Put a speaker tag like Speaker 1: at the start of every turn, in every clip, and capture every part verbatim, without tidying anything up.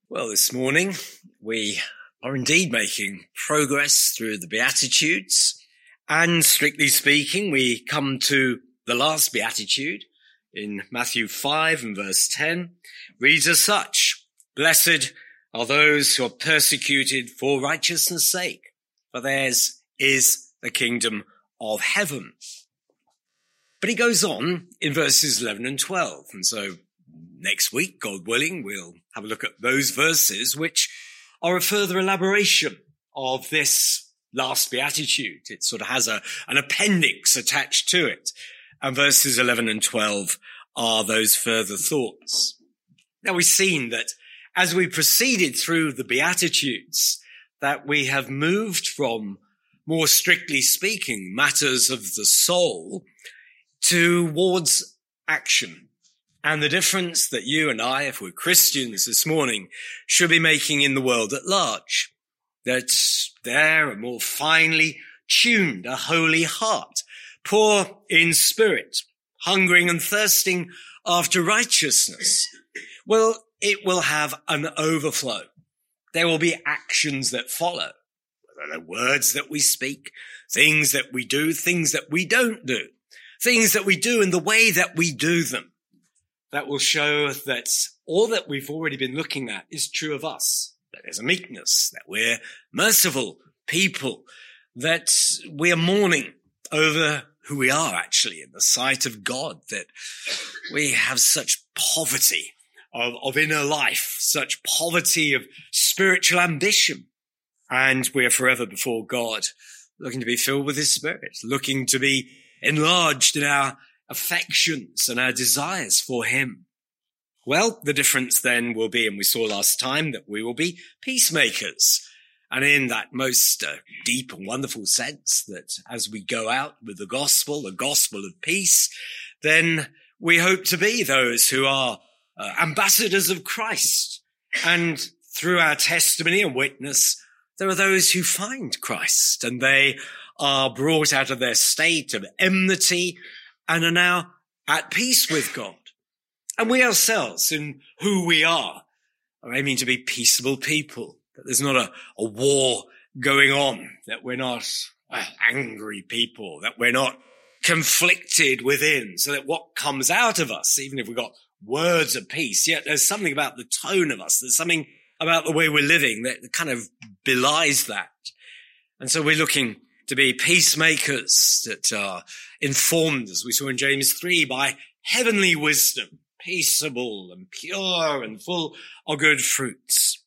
Speaker 1: Well, this morning we are indeed making progress through the Beatitudes, and strictly speaking, we come to the last Beatitude in Matthew five and verse ten. Reads as such: "Blessed are those who are persecuted for righteousness' sake, for theirs is the kingdom of heaven." But he goes on in verses eleven and twelve, and so next week, God willing, we'll have a look at those verses, which are a further elaboration of this last Beatitude. It sort of has a, an appendix attached to it. And verses eleven and twelve are those further thoughts. Now, we've seen that as we proceeded through the Beatitudes, that we have moved from, more strictly speaking, matters of the soul towards action. And the difference that you and I, if we're Christians this morning, should be making in the world at large. That there a more finely tuned, a holy heart, poor in spirit, hungering and thirsting after righteousness. Well, it will have an overflow. There will be actions that follow. Whether they're words that we speak, things that we do, things that we don't do, things that we do in the way that we do them. That will show that all that we've already been looking at is true of us. That there's a meekness, that we're merciful people, that we are mourning over who we are actually in the sight of God, that we have such poverty of, of inner life, such poverty of spiritual ambition. And we are forever before God, looking to be filled with His Spirit, looking to be enlarged in our affections and our desires for Him. Well, the difference then will be, and we saw last time, that we will be peacemakers. And in that most uh, deep and wonderful sense that as we go out with the gospel, the gospel of peace, then we hope to be those who are uh, ambassadors of Christ. And through our testimony and witness, there are those who find Christ and they are brought out of their state of enmity and are now at peace with God. And we ourselves, in who we are, are aiming to be peaceable people, that there's not a, a war going on, that we're not uh, angry people, that we're not conflicted within, so that what comes out of us, even if we've got words of peace, yet there's something about the tone of us, there's something about the way we're living that kind of belies that. And so we're looking to be peacemakers that are informed, as we saw in James three, by heavenly wisdom, peaceable and pure and full of good fruits.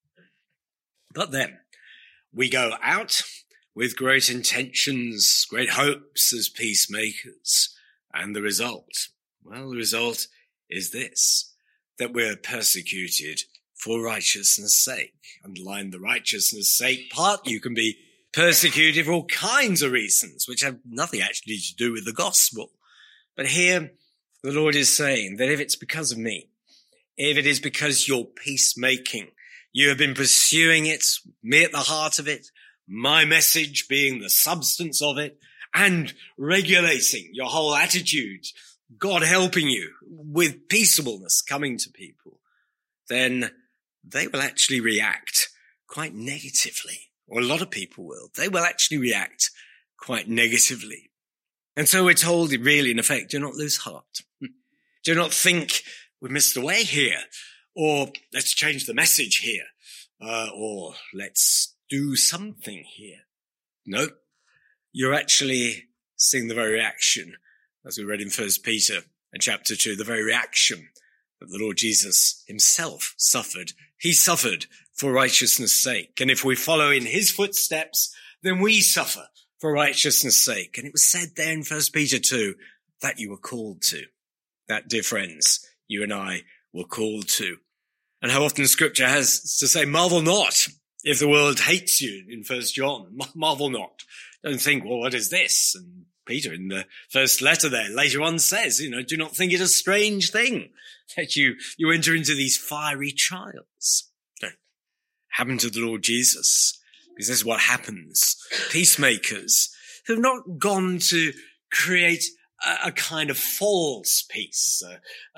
Speaker 1: But then we go out with great intentions, great hopes as peacemakers. And the result, well, the result is this, that we're persecuted for righteousness' sake. Underline the righteousness' sake part. You can be persecuted for all kinds of reasons, which have nothing actually to do with the gospel. But here, the Lord is saying that if it's because of me, if it is because you're peacemaking, you have been pursuing it, me at the heart of it, my message being the substance of it, and regulating your whole attitude, God helping you with peaceableness coming to people, then they will actually react quite negatively. Or a lot of people will. They will actually react quite negatively. And so we're told, really, in effect, do not lose heart. Do not think we missed the way here, or let's change the message here, uh, or let's do something here. No, you're actually seeing the very reaction, as we read in First Peter and chapter two, the very reaction that the Lord Jesus himself suffered. He suffered for righteousness' sake. And if we follow in his footsteps, then we suffer for righteousness' sake. And it was said there in First Peter two that you were called to. That, dear friends, you and I were called to. And how often Scripture has to say, marvel not if the world hates you in First John. Marvel not. Don't think, well, what is this? And Peter in the first letter there later on says, you know, do not think it a strange thing that you, you enter into these fiery trials. Don't happen to the Lord Jesus, because this is what happens. Peacemakers who have not gone to create a, a kind of false peace, uh, uh,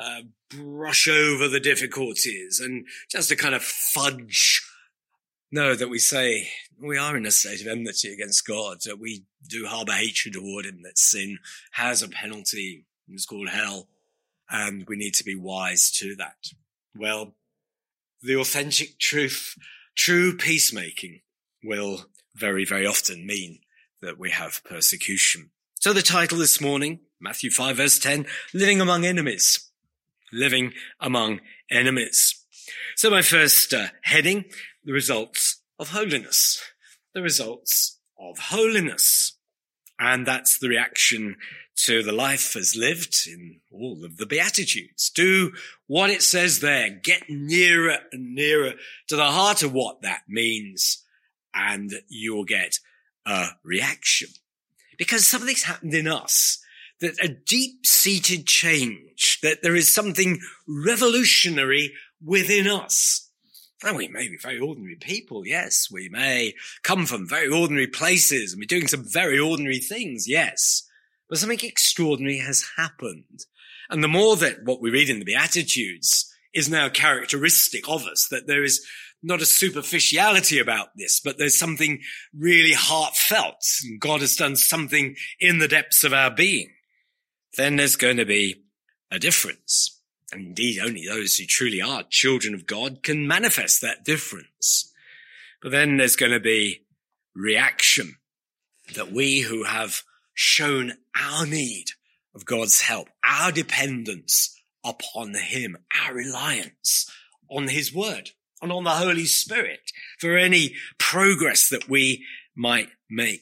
Speaker 1: brush over the difficulties and just to kind of fudge. No, that we say we are in a state of enmity against God, that we do harbor hatred toward him, that sin has a penalty. It's called hell, and we need to be wise to that. Well, the authentic truth, true peacemaking will very, very often mean that we have persecution. So the title this morning, Matthew five verse ten, Living Among Enemies. Living among enemies. So my first uh, heading, the results of holiness. The results of holiness. And that's the reaction to the life as lived in all of the Beatitudes. Do what it says there. Get nearer and nearer to the heart of what that means, and you'll get a reaction. Because something's happened in us, that a deep-seated change, that there is something revolutionary within us. And we may be very ordinary people, yes. We may come from very ordinary places and be doing some very ordinary things, yes. But something extraordinary has happened. And the more that what we read in the Beatitudes is now characteristic of us, that there is not a superficiality about this, but there's something really heartfelt. And God has done something in the depths of our being. Then there's going to be a difference. And indeed, only those who truly are children of God can manifest that difference. But then there's going to be reaction, that we who have shown our need of God's help, our dependence upon him, our reliance on his word and on the Holy Spirit for any progress that we might make.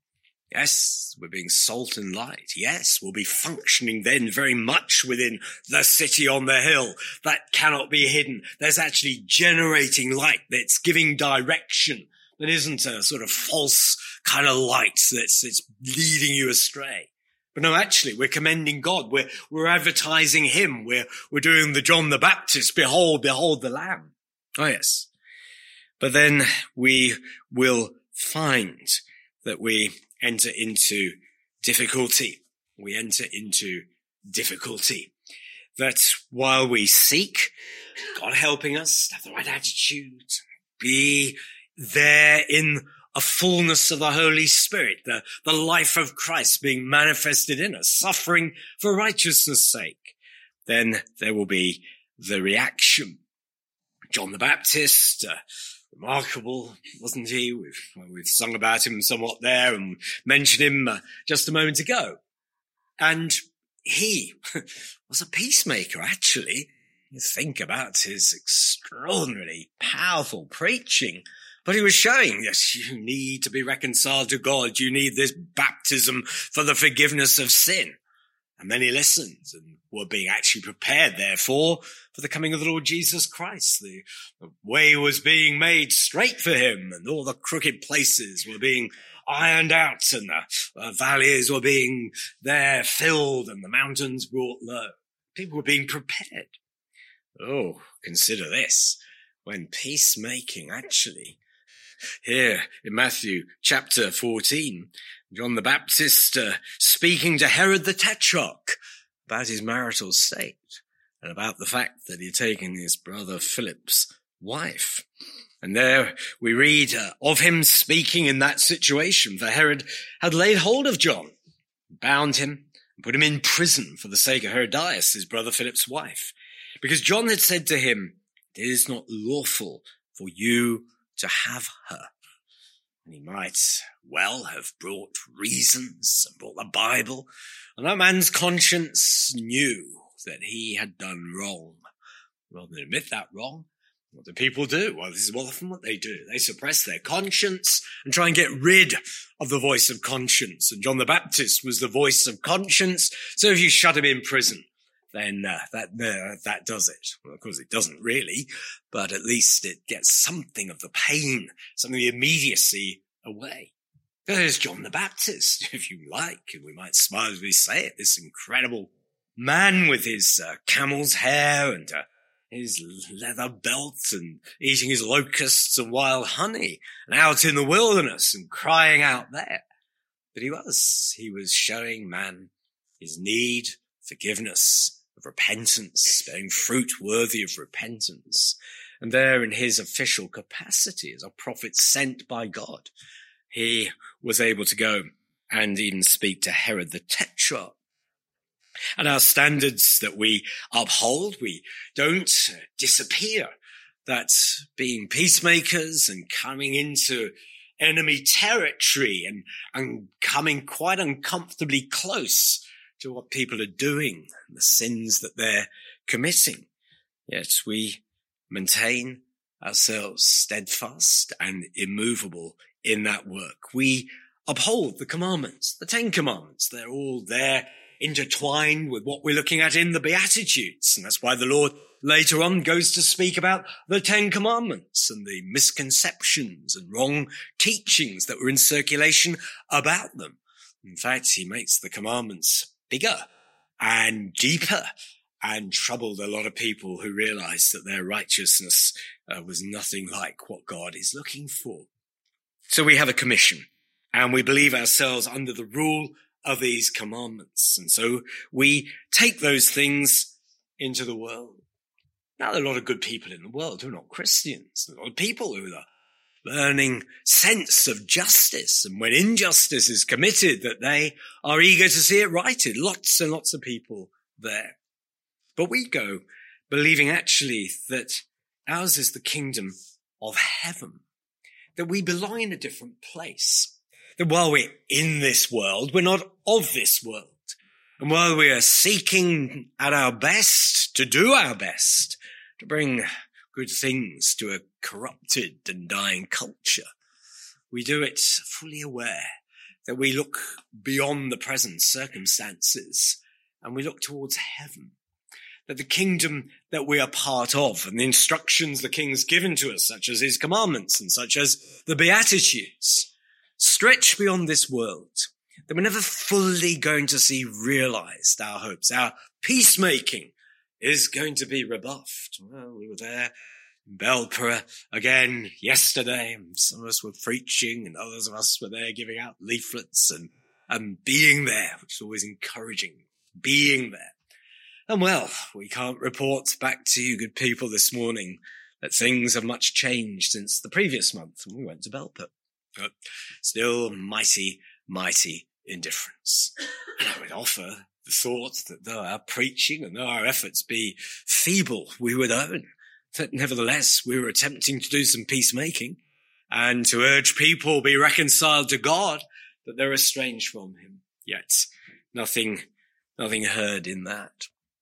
Speaker 1: Yes, we're being salt and light. Yes, we'll be functioning then very much within the city on the hill. That cannot be hidden. There's actually generating light that's giving direction. That isn't a sort of false kind of light that's, that's leading you astray. But no, actually, we're commending God. We're, we're advertising him. We're, we're doing the John the Baptist. Behold, behold the Lamb. Oh, yes. But then we will find that we enter into difficulty. We enter into difficulty. That while we seek God helping us, have the right attitude, be there in a fullness of the Holy Spirit, the, the life of Christ being manifested in us, suffering for righteousness' sake, then there will be the reaction. John the Baptist, uh, remarkable, wasn't he? We've, well, we've sung about him somewhat there and mentioned him uh, just a moment ago. And he was a peacemaker, actually. You think about his extraordinarily powerful preaching, but he was showing, yes, you need to be reconciled to God. You need this baptism for the forgiveness of sin. And many listened and were being actually prepared, therefore, for the coming of the Lord Jesus Christ. The, the way was being made straight for him, and all the crooked places were being ironed out, and the uh, valleys were being there filled, and the mountains brought low. People were being prepared. Oh, consider this. When peacemaking, actually, here in Matthew chapter fourteen, John the Baptist uh, speaking to Herod the Tetrarch about his marital state and about the fact that he had taken his brother Philip's wife. And there we read uh, of him speaking in that situation, for Herod had laid hold of John, bound him, and put him in prison for the sake of Herodias, his brother Philip's wife, because John had said to him, "It is not lawful for you to have her." And he might well have brought reasons and brought the Bible, and that man's conscience knew that he had done wrong. Rather than admit that wrong, what do people do? Well, this is often what they do. They suppress their conscience and try and get rid of the voice of conscience. And John the Baptist was the voice of conscience. So if you shut him in prison, then uh, that uh, that does it. Well, of course, it doesn't really, but at least it gets something of the pain, some of the immediacy away. There's John the Baptist, if you like, and we might smile as we say it, this incredible man with his uh, camel's hair and uh, his leather belt and eating his locusts and wild honey and out in the wilderness and crying out there. But he was, he was showing man his need, forgiveness of repentance, bearing fruit worthy of repentance. And there in his official capacity as a prophet sent by God, he was able to go and even speak to Herod the Tetrarch. And our standards that we uphold, we don't disappear. That's being peacemakers and coming into enemy territory and, and coming quite uncomfortably close to what people are doing and the sins that they're committing. Yet we maintain ourselves steadfast and immovable in that work. We uphold the commandments, the Ten Commandments. They're all there intertwined with what we're looking at in the Beatitudes. And that's why the Lord later on goes to speak about the Ten Commandments and the misconceptions and wrong teachings that were in circulation about them. In fact, he makes the commandments bigger and deeper and troubled a lot of people who realized that their righteousness uh, was nothing like what God is looking for. So we have a commission and we believe ourselves under the rule of these commandments. And so we take those things into the world. Now, there are a lot of good people in the world who are not Christians. There are a lot of people who are learning sense of justice. And when injustice is committed, that they are eager to see it righted. Lots and lots of people there. But we go believing actually that ours is the kingdom of heaven, that we belong in a different place, that while we're in this world, we're not of this world. And while we are seeking at our best to do our best, to bring good things to a corrupted and dying culture, we do it fully aware that we look beyond the present circumstances and we look towards heaven. That the kingdom that we are part of and the instructions the King's given to us, such as his commandments and such as the Beatitudes, stretch beyond this world, that we're never fully going to see realized our hopes. Our peacemaking is going to be rebuffed. Well, we were there in Belper again yesterday, and some of us were preaching and others of us were there giving out leaflets and, and being there, which is always encouraging, being there. And well, we can't report back to you good people this morning that things have much changed since the previous month when we went to Belper. But still mighty, mighty indifference. And I would offer the thought that though our preaching and though our efforts be feeble, we would own that nevertheless we were attempting to do some peacemaking and to urge people be reconciled to God, that they're estranged from him. Yet nothing, nothing heard in that.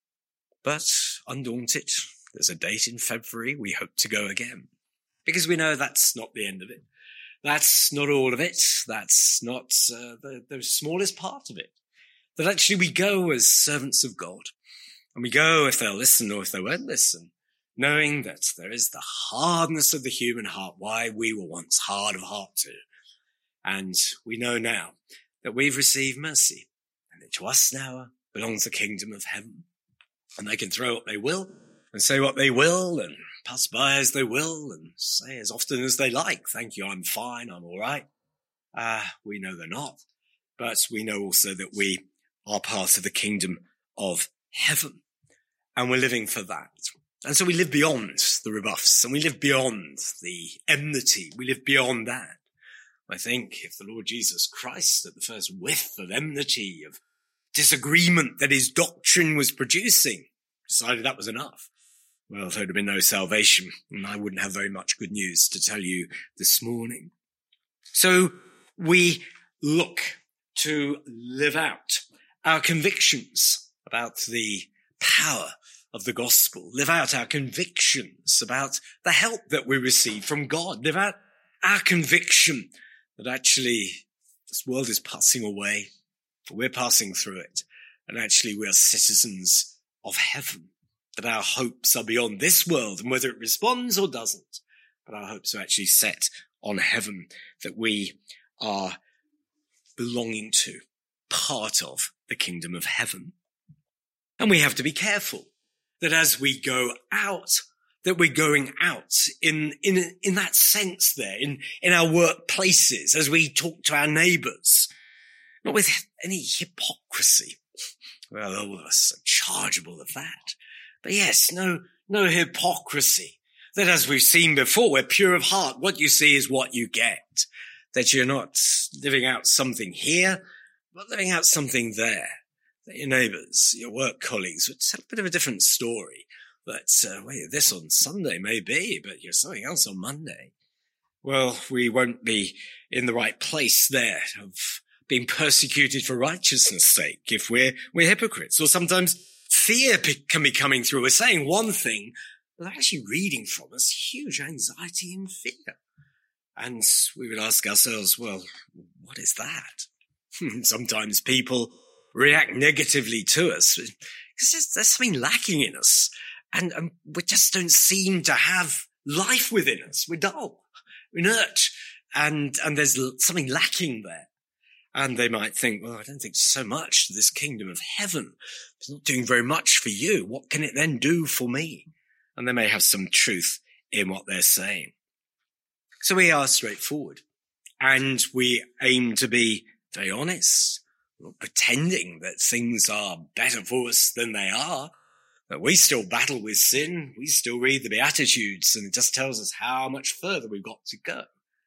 Speaker 1: But undaunted, there's a date in February. We hope to go again because we know that's not the end of it. That's not all of it. That's not uh, the, the smallest part of it. That actually we go as servants of God. And we go if they'll listen or if they won't listen, knowing that there is the hardness of the human heart, why we were once hard of heart too. And we know now that we've received mercy. And that to us now belongs the kingdom of heaven. And they can throw what they will and say what they will and pass by as they will and say as often as they like, thank you, I'm fine, I'm all right. Uh, we know they're not. But we know also that we are part of the kingdom of heaven. And we're living for that. And so we live beyond the rebuffs and we live beyond the enmity. We live beyond that. I think if the Lord Jesus Christ, at the first whiff of enmity, of disagreement that his doctrine was producing, decided that was enough, well, there would have been no salvation, and I wouldn't have very much good news to tell you this morning. So we look to live out our convictions about the power of the gospel, live out our convictions about the help that we receive from God, live out our conviction that actually this world is passing away. We're passing through it, and actually we are citizens of heaven, that our hopes are beyond this world, and whether it responds or doesn't, but our hopes are actually set on heaven, that we are belonging to, part of the kingdom of heaven. And we have to be careful that as we go out, that we're going out in, in, in that sense there, in, in our workplaces, as we talk to our neighbours, not with any hypocrisy, Well, all of us are chargeable of that. But yes, no, no hypocrisy. That as we've seen before, we're pure of heart. What you see is what you get. That you're not living out something here, but living out something there. That your neighbours, your work colleagues would tell a bit of a different story. That, uh, wait, this on Sunday may be, but you're something else on Monday. Well, we won't be in the right place there of being persecuted for righteousness' sake if we're, we're hypocrites. Or sometimes fear can be coming through. We're saying one thing, but they're actually reading from us huge anxiety and fear. And we would ask ourselves, well, what is that? Sometimes people react negatively to us because there's, there's something lacking in us. And, and we just don't seem to have life within us. We're dull, we're inert, and, and there's something lacking there. And they might think, well, I don't think so much to this kingdom of heaven. It's not doing very much for you. What can it then do for me? And they may have some truth in what they're saying. So we are straightforward, and we aim to be very honest, not pretending that things are better for us than they are. That we still battle with sin, we still read the Beatitudes, and it just tells us how much further we've got to go.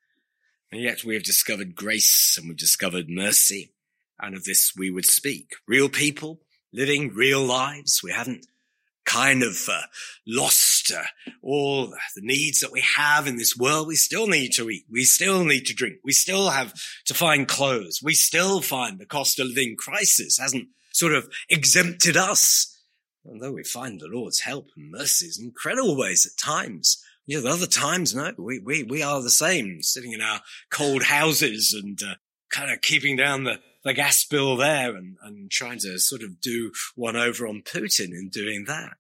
Speaker 1: And yet we have discovered grace and we've discovered mercy, and of this we would speak. Real people living real lives. We haven't kind of uh, lost uh, all the needs that we have in this world. We still need to eat. We still need to drink. We still have to find clothes. We still find the cost of living crisis hasn't sort of exempted us. Although we find the Lord's help and mercies in incredible ways at times. You know, other times, no, we, we, we are the same, sitting in our cold houses and uh, kind of keeping down the, the gas bill there and, and trying to sort of do one over on Putin in doing that.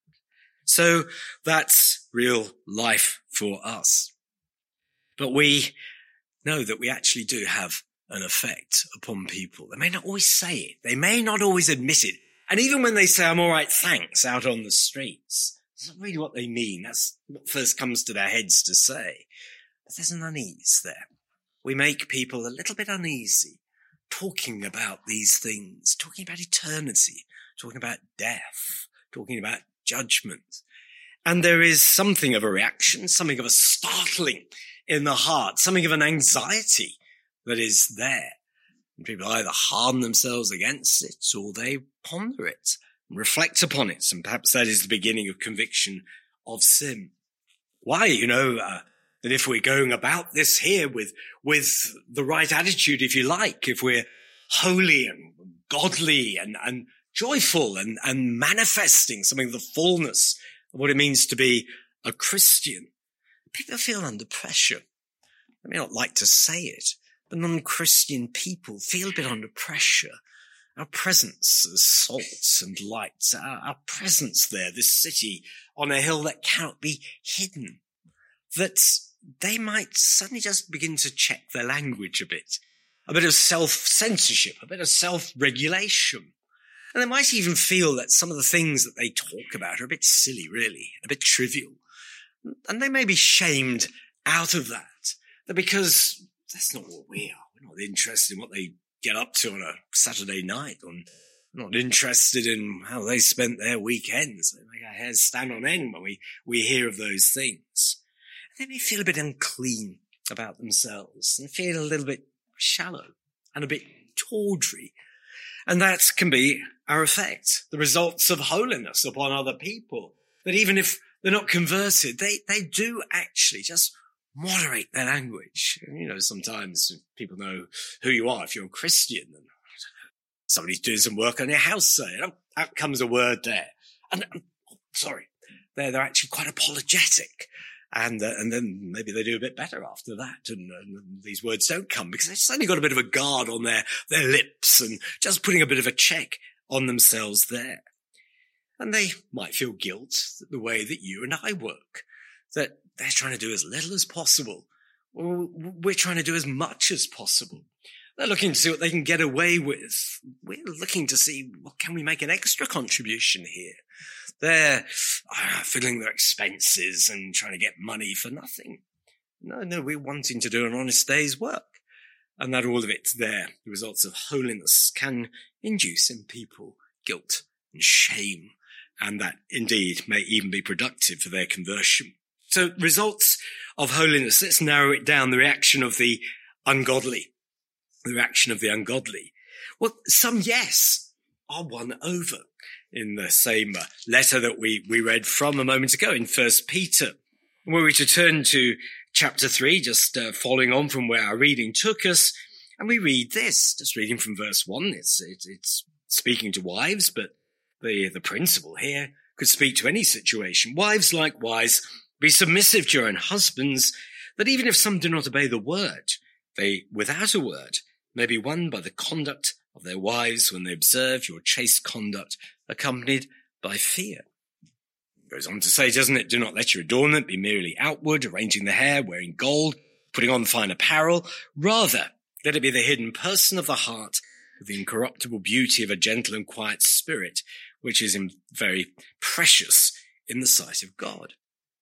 Speaker 1: So that's real life for us. But we know that we actually do have an effect upon people. They may not always say it. They may not always admit it. And even when they say, I'm all right, thanks, out on the streets, that's not really what they mean. That's what first comes to their heads to say. But there's an unease there. We make people a little bit uneasy talking about these things, talking about eternity, talking about death, talking about judgment. And there is something of a reaction, something of a startling in the heart, something of an anxiety that is there. And people either harden themselves against it or they ponder it and reflect upon it. And perhaps that is the beginning of conviction of sin. Why? You know, uh, that if we're going about this here with, with the right attitude, if you like, if we're holy and godly and, and joyful and, and manifesting something of the fullness of what it means to be a Christian, people feel under pressure. They may not like to say it, but non-Christian people feel a bit under pressure. Our presence as salt and light, our, our presence there, this city on a hill that cannot be hidden, that they might suddenly just begin to check their language a bit, a bit of self-censorship, a bit of self-regulation. And they might even feel that some of the things that they talk about are a bit silly, really, a bit trivial. And they may be shamed out of that, that because that's not what we are. We're not interested in what they get up to on a Saturday night. On, we're not interested in how they spent their weekends. They make our hairs stand on end when we, we hear of those things. They may feel a bit unclean about themselves and feel a little bit shallow and a bit tawdry. And that can be our effect, the results of holiness upon other people. That even if they're not converted, they, they do actually just moderate their language. You know, sometimes people know who you are. If you're a Christian and somebody's doing some work on your house, say, and out comes a word there. And, and oh, sorry, they're, they're actually quite apologetic. And, uh, and then maybe they do a bit better after that. And, and these words don't come because they've suddenly got a bit of a guard on their, their lips and just putting a bit of a check on themselves there. And they might feel guilt the way that you and I work, that they're trying to do as little as possible. Or we're trying to do as much as possible. They're looking to see what they can get away with. We're looking to see, well, can we make an extra contribution here? They're uh, filling their expenses and trying to get money for nothing. No, no, we're wanting to do an honest day's work. And that all of it's there. The results of holiness can induce in people guilt and shame, and that indeed may even be productive for their conversion. So results of holiness, let's narrow it down, the reaction of the ungodly, the reaction of the ungodly. Well, some, yes, are won over in the same letter that we, we read from a moment ago in First Peter. Were we to turn to chapter three, just uh, following on from where our reading took us, and we read this, just reading from verse one, it's, it's, it's speaking to wives, but the, the principle here could speak to any situation. Wives, likewise, be submissive to your own husbands, that even if some do not obey the word, they, without a word, may be won by the conduct of their wives when they observe your chaste conduct, accompanied by fear. It goes on to say, doesn't it? Do not let your adornment be merely outward, arranging the hair, wearing gold, putting on fine apparel. Rather, let it be the hidden person of the heart, with the incorruptible beauty of a gentle and quiet spirit, which is very precious in the sight of God.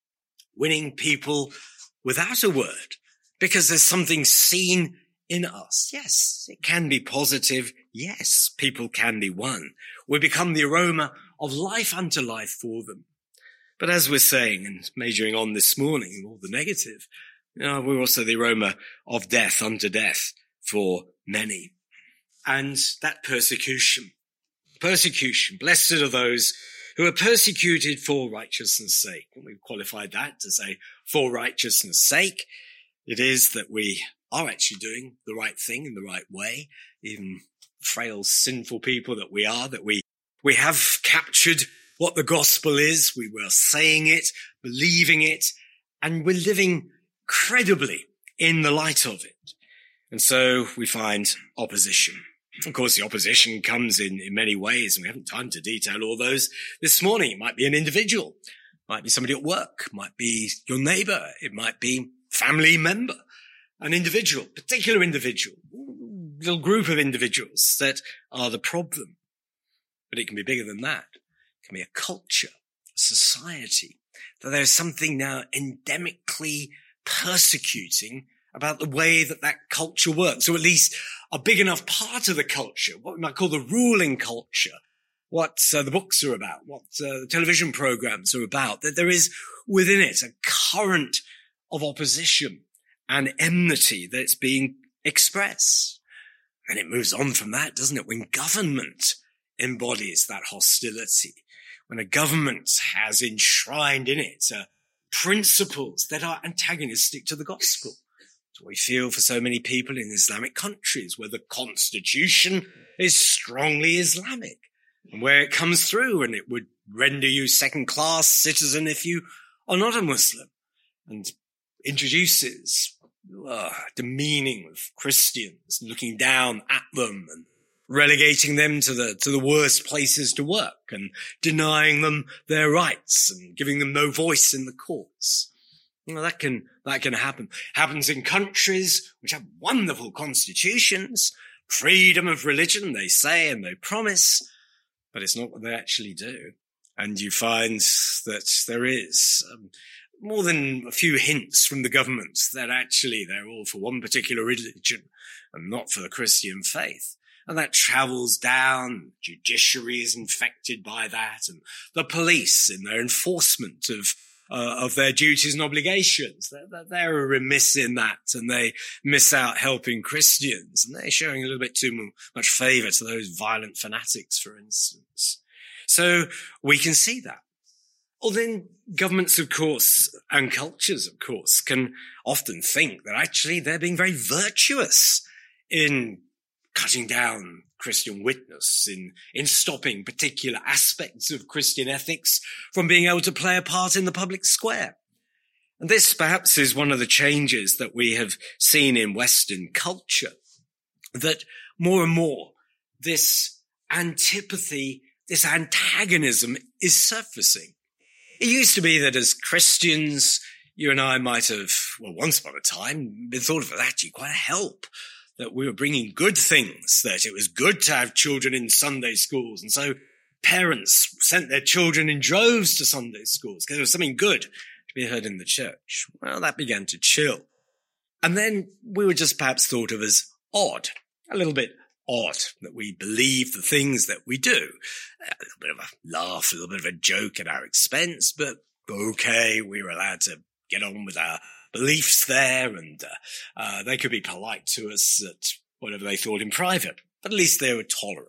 Speaker 1: Winning people without a word, because there's something seen in us. Yes, it can be positive. Yes, people can be won. We become the aroma of life unto life for them. But as we're saying and majoring on this morning, all the negative, you know, we're also the aroma of death unto death for many. And that persecution, persecution, blessed are those who are persecuted for righteousness' sake. And we've qualified that to say, for righteousness' sake. It is that we are actually doing the right thing in the right way, even frail, sinful people that we are, that we, we have captured what the gospel is. We were saying it, believing it, and we're living credibly in the light of it. And so we find opposition. Of course, the opposition comes in, in many ways, and we haven't time to detail all those this morning. It might be an individual, might be somebody at work, might be your neighbor, it might be family member, an individual, particular individual, little group of individuals that are the problem. But it can be bigger than that. It can be a culture, a society, that there's something now endemically persecuting about the way that that culture works, or at least a big enough part of the culture, what we might call the ruling culture, what uh, the books are about, what uh, the television programs are about, that there is within it a current of opposition and enmity that's being expressed. And it moves on from that, doesn't it? When government embodies that hostility, when a government has enshrined in it uh, principles that are antagonistic to the gospel. That's what we feel for so many people in Islamic countries, where the constitution is strongly Islamic, and where it comes through and it would render you second-class citizen if you are not a Muslim, and introduces uh, demeaning of Christians, looking down at them and relegating them to the to the worst places to work and denying them their rights and giving them no voice in the courts. You know, that can that can happen. Happens in countries which have wonderful constitutions, freedom of religion, they say and they promise, but it's not what they actually do. And you find that there is um, more than a few hints from the governments that actually they're all for one particular religion and not for the Christian faith. And that travels down, judiciary is infected by that, and the police in their enforcement of uh, of their duties and obligations, they're, they're remiss in that, and they miss out helping Christians, and they're showing a little bit too much favour to those violent fanatics, for instance. So we can see that. Well, then governments, of course, and cultures, of course, can often think that actually they're being very virtuous in cutting down Christian witness, in, in stopping particular aspects of Christian ethics from being able to play a part in the public square. And this perhaps is one of the changes that we have seen in Western culture, that more and more this antipathy, this antagonism is surfacing. It used to be that as Christians, you and I might have, well, once upon a time, been thought of as actually quite a help, that we were bringing good things, that it was good to have children in Sunday schools. And so parents sent their children in droves to Sunday schools because there was something good to be heard in the church. Well, that began to chill. And then we were just perhaps thought of as odd, a little bit odd that we believe the things that we do. A little bit of a laugh, a little bit of a joke at our expense, but okay, we were allowed to get on with our beliefs there, and uh, uh, they could be polite to us at whatever they thought in private, but at least they were tolerant.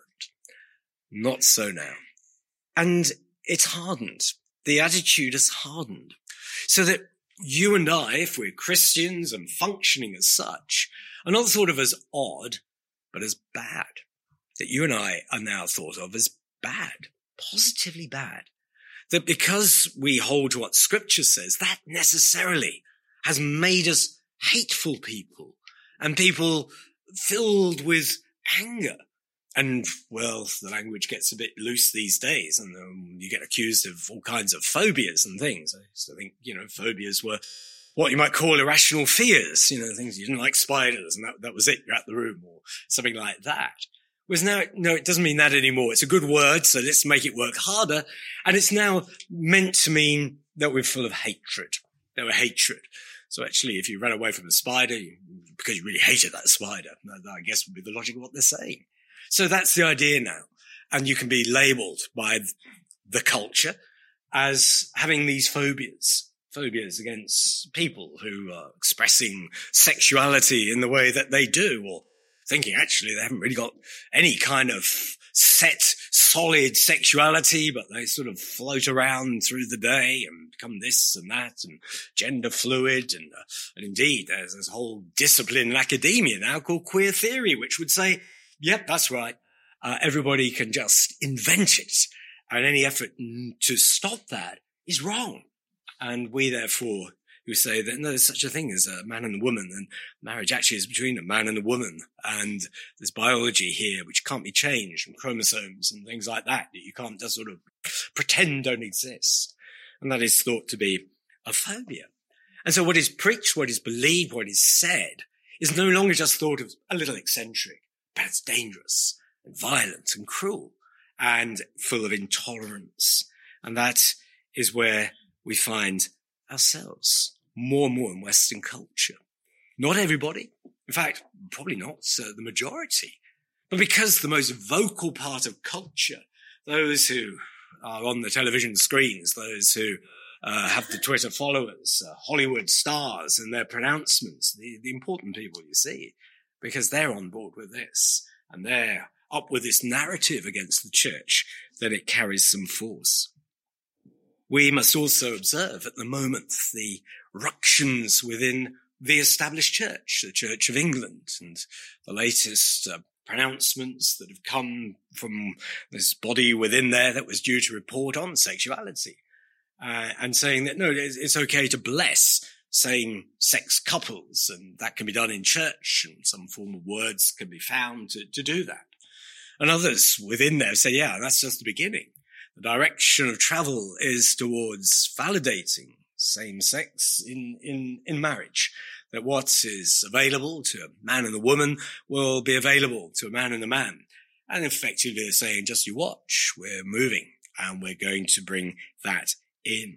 Speaker 1: Not so now. And it's hardened. The attitude has hardened. So that you and I, if we're Christians and functioning as such, are not thought of as odd, but as bad. That you and I are now thought of as bad, positively bad. That because we hold to what Scripture says, that necessarily has made us hateful people and people filled with anger. And, well, the language gets a bit loose these days, and um, you get accused of all kinds of phobias and things. I used to think, you know, phobias were what you might call irrational fears, you know, things you didn't like spiders, and that, that was it, you're out the room, or something like that. Whereas now, no, it doesn't mean that anymore. It's a good word, so let's make it work harder. And it's now meant to mean that we're full of hatred. That we're hatred. So actually, if you ran away from a spider, you, because you really hated that spider, that I guess would be the logic of what they're saying. So that's the idea now. And you can be labeled by the culture as having these phobias, phobias against people who are expressing sexuality in the way that they do, or thinking actually they haven't really got any kind of set, solid sexuality, but they sort of float around through the day and become this and that and gender fluid. And, uh, and indeed, there's this whole discipline in academia now called queer theory, which would say, yep, that's right. Uh, everybody can just invent it. And any effort to stop that is wrong. And we, therefore, who say that no, there's such a thing as a man and a woman, and marriage actually is between a man and a woman. And there's biology here which can't be changed, and chromosomes and things like that, that you can't just sort of pretend don't exist. And that is thought to be a phobia. And so what is preached, what is believed, what is said is no longer just thought of a little eccentric, but it's dangerous and violent and cruel and full of intolerance. And that is where we find ourselves more and more in Western culture. Not everybody. In fact, probably not uh, the majority. But because the most vocal part of culture, those who are on the television screens, those who uh, have the Twitter followers, uh, Hollywood stars and their pronouncements, the, the important people you see, because they're on board with this and they're up with this narrative against the church, then it carries some force. We must also observe at the moment the ructions within the established church, the Church of England, and the latest uh, pronouncements that have come from this body within there that was due to report on sexuality, uh, and saying that, no, it's okay to bless same-sex couples, and that can be done in church, and some form of words can be found to, to do that. And others within there say, yeah, that's just the beginning. The direction of travel is towards validating same-sex in, in, in marriage, that what is available to a man and a woman will be available to a man and a man. And effectively they're saying, just you watch, we're moving and we're going to bring that in.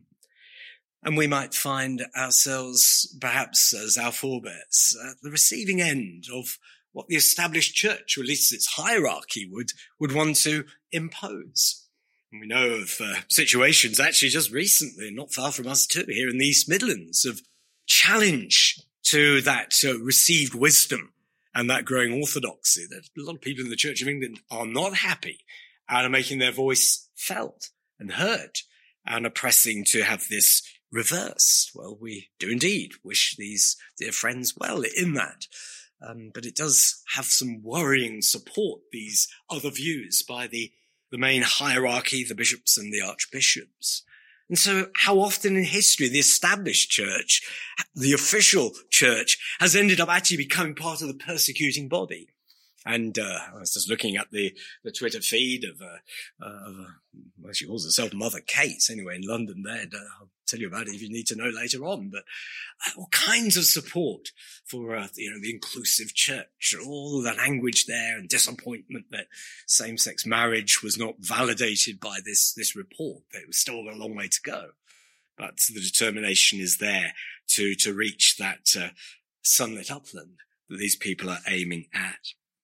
Speaker 1: And we might find ourselves, perhaps as our forebears, at the receiving end of what the established church, or at least its hierarchy, would, would want to impose. And we know of uh, situations actually just recently, not far from us too, here in the East Midlands, of challenge to that uh, received wisdom and that growing orthodoxy, that a lot of people in the Church of England are not happy and are making their voice felt and heard and are pressing to have this reversed. Well, we do indeed wish these dear friends well in that. Um, but it does have some worrying support, these other views by the the main hierarchy, the bishops and the archbishops. And so how often in history the established church, the official church, has ended up actually becoming part of the persecuting body. And uh, I was just looking at the, the Twitter feed of, uh, uh, of uh, well, she calls herself Mother Kate, anyway, in London there. I'll tell you about it if you need to know later on. But uh, all kinds of support for uh, you know, the inclusive church, all the language there and disappointment that same-sex marriage was not validated by this, this report. That it was still a long way to go. But the determination is there to, to reach that uh, sunlit upland that these people are aiming at.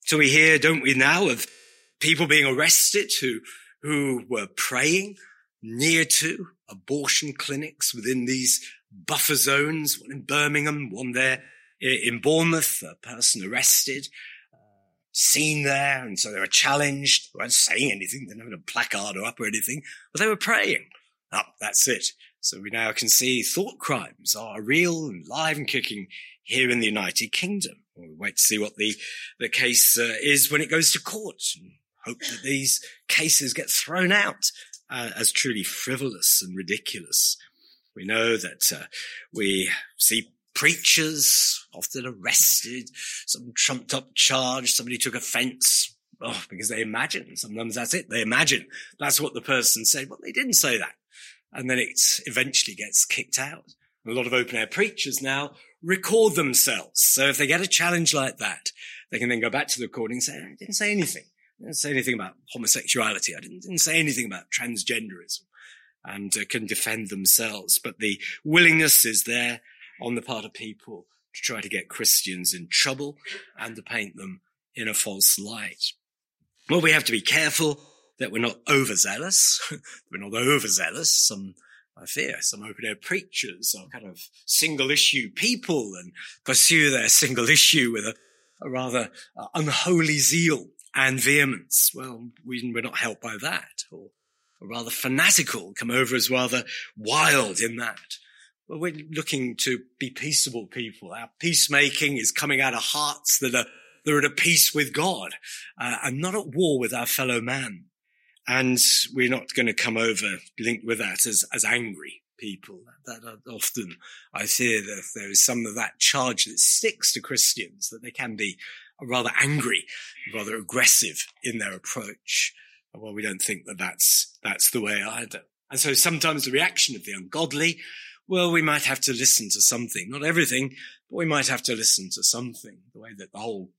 Speaker 1: So we hear, don't we now, of people being arrested who, who were praying near to abortion clinics within these buffer zones, one in Birmingham, one there in Bournemouth, a person arrested, uh, seen there, and so they were challenged. They weren't saying anything, they didn't have a placard or up or anything, but they were praying. Oh, that's it. So we now can see thought crimes are real and live and kicking here in the United Kingdom. We'll wait to see what the, the case uh, is when it goes to court, and hope that these cases get thrown out uh, as truly frivolous and ridiculous. We know that uh, we see preachers often arrested, some trumped up charge, somebody took offence, oh, because they imagine, sometimes that's it, they imagine that's what the person said. Well, they didn't say that. And then it eventually gets kicked out. A lot of open-air preachers now record themselves. So if they get a challenge like that, they can then go back to the recording and say, I didn't say anything. I didn't say anything about homosexuality. I didn't, didn't say anything about transgenderism, and uh, can defend themselves. But the willingness is there on the part of people to try to get Christians in trouble and to paint them in a false light. Well, we have to be careful that we're not overzealous. We're not overzealous. Some, I fear, some open-air preachers are kind of single-issue people and pursue their single issue with a, a rather uh, unholy zeal and vehemence. Well, we, we're not helped by that. Or, or rather fanatical, come over as rather wild in that. Well, we're looking to be peaceable people. Our peacemaking is coming out of hearts that are, that are at peace with God uh, and not at war with our fellow man. And we're not going to come over linked with that as, as angry people. That, that often I fear that there is some of that charge that sticks to Christians, that they can be rather angry, rather aggressive in their approach. Well, we don't think that that's, that's the way either. And so sometimes the reaction of the ungodly, well, we might have to listen to something, not everything, but we might have to listen to something, the way that the whole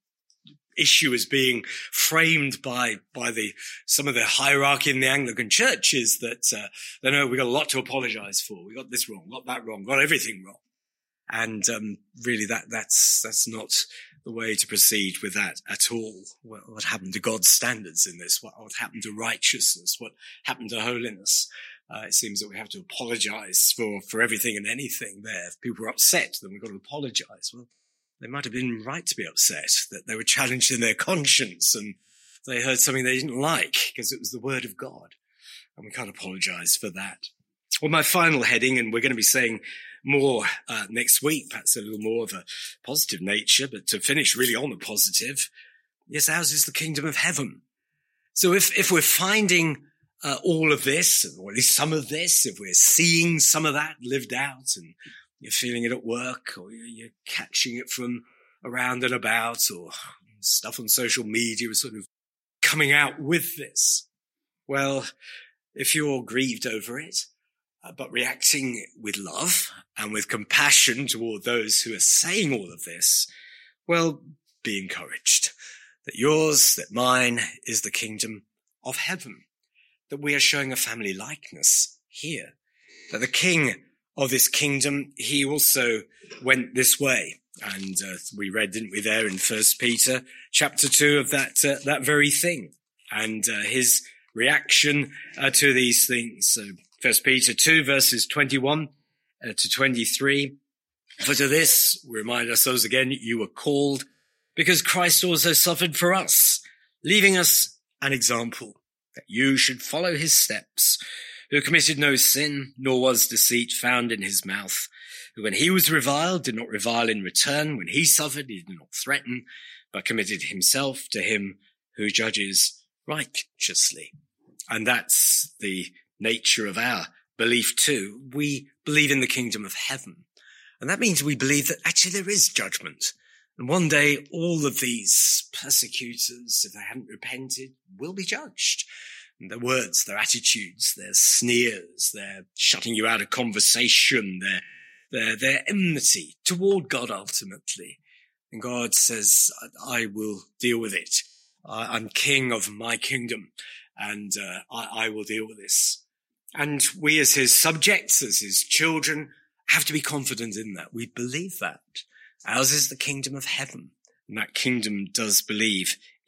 Speaker 1: issue is being framed by, by the, some of the hierarchy in the Anglican Church is that, uh, they know we've got a lot to apologize for. We got this wrong, got that wrong, got everything wrong. And, um, really that, that's, that's not the way to proceed with that at all. What, what happened to God's standards in this? What, what happened to righteousness? What happened to holiness? Uh, it seems that we have to apologize for, for everything and anything there. If people are upset, then we've got to apologize. Well, they might have been right to be upset, that they were challenged in their conscience and they heard something they didn't like because it was the word of God. And we can't apologize for that. Well, my final heading, and we're going to be saying more uh, next week, perhaps a little more of a positive nature, but to finish really on the positive, yes, ours is the kingdom of heaven. So if, if we're finding uh, all of this, or at least some of this, if we're seeing some of that lived out and you're feeling it at work, or you're catching it from around and about, or stuff on social media is sort of coming out with this. Well, if you're grieved over it, uh, but reacting with love and with compassion toward those who are saying all of this, well, be encouraged that yours, that mine is the kingdom of heaven, that we are showing a family likeness here, that the king of this kingdom, he also went this way. And uh, we read, didn't we, there in First Peter chapter two of that uh, that very thing, and uh, his reaction uh, to these things. So First Peter two verses twenty-one uh, to twenty-three. For to this, we remind ourselves again, you were called because Christ also suffered for us, leaving us an example that you should follow his steps, who committed no sin, nor was deceit found in his mouth, who when he was reviled did not revile in return, when he suffered he did not threaten, but committed himself to him who judges righteously. And that's the nature of our belief too. We believe in the kingdom of heaven. And that means we believe that actually there is judgment. And one day all of these persecutors, if they haven't repented, will be judged. Their words, their attitudes, their sneers, their shutting you out of conversation, their, their, their enmity toward God ultimately. And God says, I will deal with it. I'm king of my kingdom, and uh, I, I will deal with this. And we as his subjects, as his children, have to be confident in that. We believe that. Ours is the kingdom of heaven, and that kingdom does believe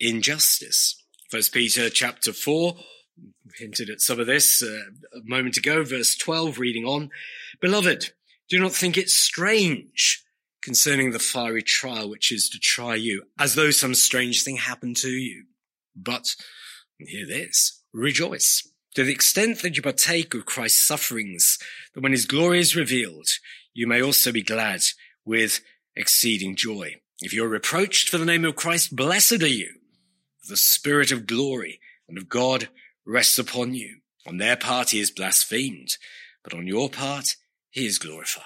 Speaker 1: injustice. First Peter chapter four, hinted at some of this uh, a moment ago, verse twelve, reading on. Beloved, do not think it strange concerning the fiery trial which is to try you, as though some strange thing happened to you. But, hear this, rejoice, to the extent that you partake of Christ's sufferings, that when his glory is revealed, you may also be glad with exceeding joy. If you are reproached for the name of Christ, blessed are you. The Spirit of glory and of God rests upon you. On their part he is blasphemed, but on your part he is glorified.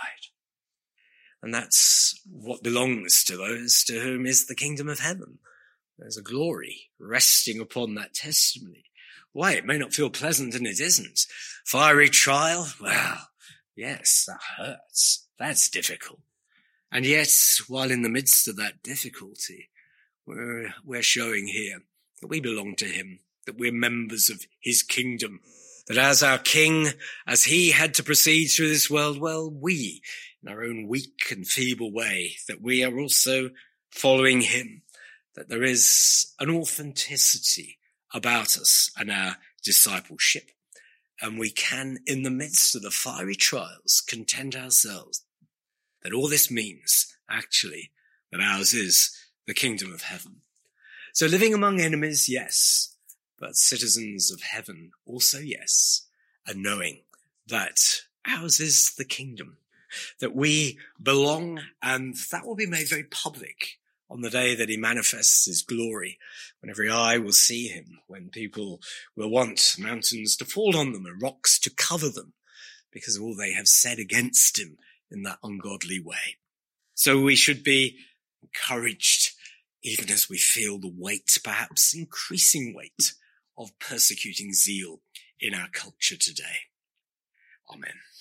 Speaker 1: And that's what belongs to those to whom is the kingdom of heaven. There's a glory resting upon that testimony. Why, it may not feel pleasant, and it isn't. Fiery trial? Well, yes, that hurts. That's difficult. And yet, while in the midst of that difficulty, we're, we're showing here that we belong to him, that we're members of his kingdom, that as our king, as he had to proceed through this world, well, we, in our own weak and feeble way, that we are also following him, that there is an authenticity about us and our discipleship. And we can, in the midst of the fiery trials, content ourselves that all this means, actually, that ours is the kingdom of heaven. So living among enemies, yes, but citizens of heaven also, yes, and knowing that ours is the kingdom, that we belong, and that will be made very public on the day that he manifests his glory, when every eye will see him, when people will want mountains to fall on them and rocks to cover them because of all they have said against him in that ungodly way. So we should be encouraged, even as we feel the weight, perhaps increasing weight, of persecuting zeal in our culture today. Amen.